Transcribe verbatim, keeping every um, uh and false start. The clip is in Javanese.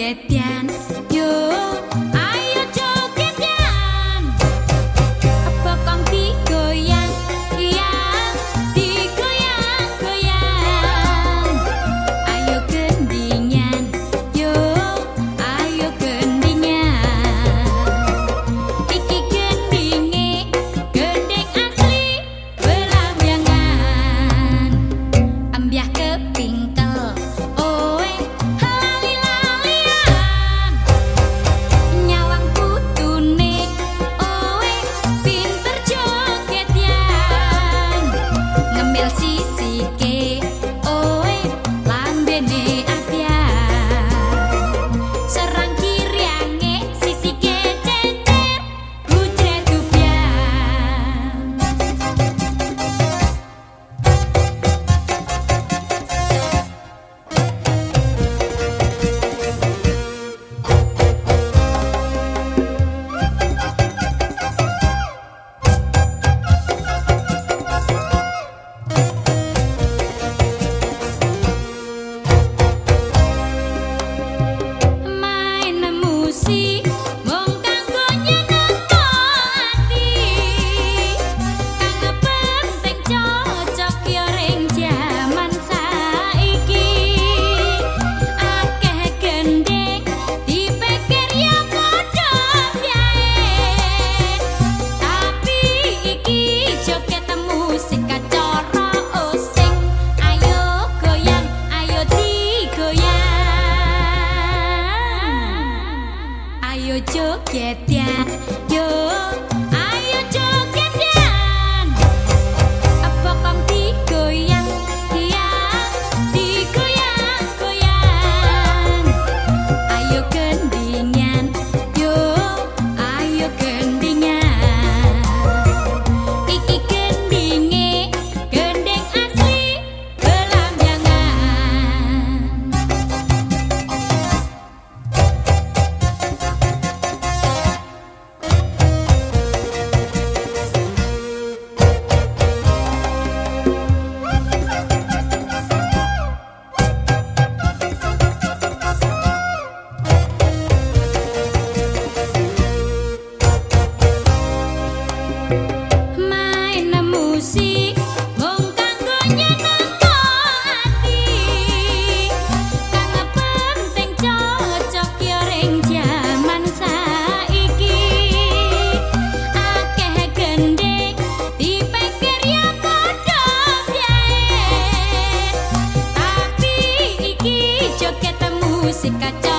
jogetian yo ayo jogetian bokong digoyang yang digoyang goyang ayo gendingan yo ayo gendingan iki gendinge gending asli belambangan ambyah kepingkel oe halali-lalian nyawang putune oe pinter jogetian ngemil sisike oe lambene apian serang kiriange sisike cecer bujret dupian main musik mung kanggo nyenengno ati kang penting cocok yo ring jaman saiki akeh gendeng dipikir ya padha wae tapi iki joget musik kacara osing ayo goyang ayo digoyang ayo jogetian yo ayo jogetian bokong digoyang yang digoyang goyang ayo gendingan yo ayo gendingan iki gendinge gending asli belambangan main musik mung kanggo nyenengno ati kang penting cocok yo ring jaman saiki akeh gendeng dipikir ya padha wae tapi iki joget musik kaca